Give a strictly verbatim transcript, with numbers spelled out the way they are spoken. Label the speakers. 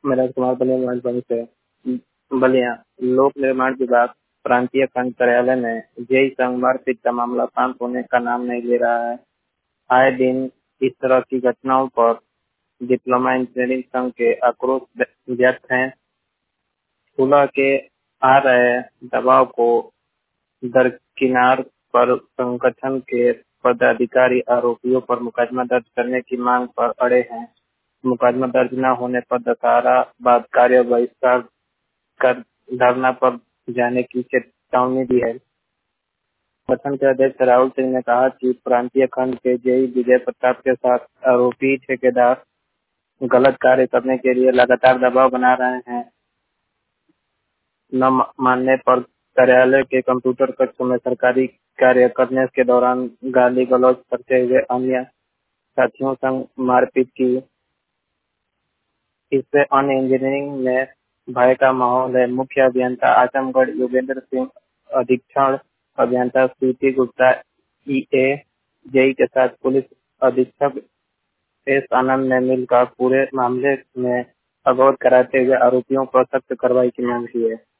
Speaker 1: Manoj Kumar Ballia mobile से बलिया। लोक निर्माण विभाग प्रांतीय खंड कार्यालय में जेई संघ मारपीट का मामला शांत होने का नाम नहीं ले रहा है। आए दिन इस तरह की घटनाओं पर डिप्लोमा इंजीनियरिंग संघ के आक्रोश व्यक्त हैं। स्कूलों के आ रहे दबाव को दरकिनार पर संगठन के पदाधिकारी आरोपियों पर मुकदमा दर्ज करने की मांग पर अड़े हैं। मुकदमा दर्ज न होने पर दशहरा बाद कार्य बहिष्कार कर धरना पर जाने की चेतावनी दी है। संगठन के अध्यक्ष राहुल सिंह ने कहा कि प्रांतीय खंड के जेई विजय प्रताप के साथ आरोपी ठेकेदार गलत कार्य करने के लिए लगातार दबाव बना रहे हैं। न मानने पर कार्यालय के कंप्यूटर कक्ष में सरकारी कार्य करने के दौरान गाली गलौज करते हुए अन्य साथियों संग मारपीट की। इससे अन्य इंजीनियरिंग में भय का माहौल है। मुख्य अभियंता आजमगढ़ योगेंद्र सिंह, अधीक्षण अभियंता स्वीटी गुप्ता ईए, जेई के साथ पुलिस अधीक्षक एस आनंद ने मिलकर पूरे मामले में अवगत कराते हुए आरोपियों पर सख्त कार्रवाई की मांग की है।